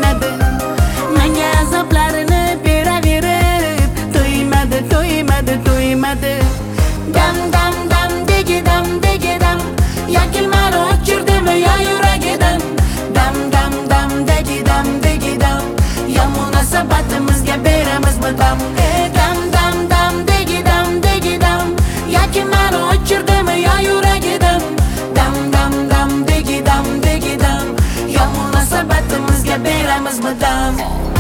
to'ymadi. Menga azoblarini beraverib, to'ymadi. Dam dam dam degidam yakilmani o'chirdimi yo yuragidan. Dam dam dam degidam yo munosabatimizga beramizmi dam. Dam dam dam degidam yakilmani o'chirdimi yo yuragidan. Dam dam dam degidam yo munosabatimizga beramizmi dam.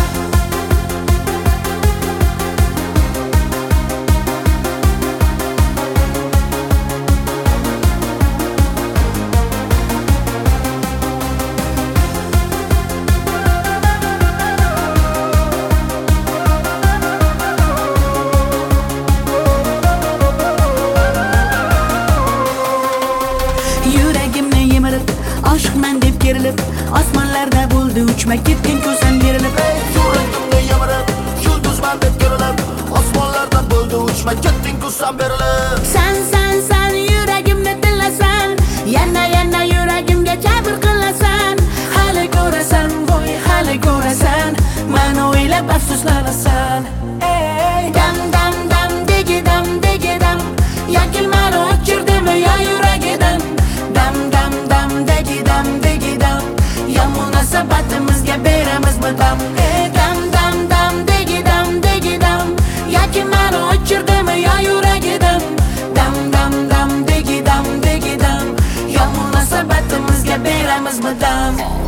Yuragimni yemirib, oshqman deb kerilib, osmonlarda bo'ldi uchma ketding ko'zim berilib. Yuragimni yemirib, yulduzman deb kerilib, osmonlarda bo'ldi uchma ketding ko'zim berilib. San yuragimni tilasan, yana yuragimga jabr qilasan. Hali ko'rasan, voy hali ko'rasan, meni o'ylab afsuslanasan. Dam dam dam degidam yakilmani o'chirdimi yo yuragidan. Dam dam dam degidam yo munosabatimizga beramizmi dam. Dam dam dam degidam yakilmani o'chirdimi yo yuragidan. Dam dam dam degidam yo munosabatimizga beramizmi dam.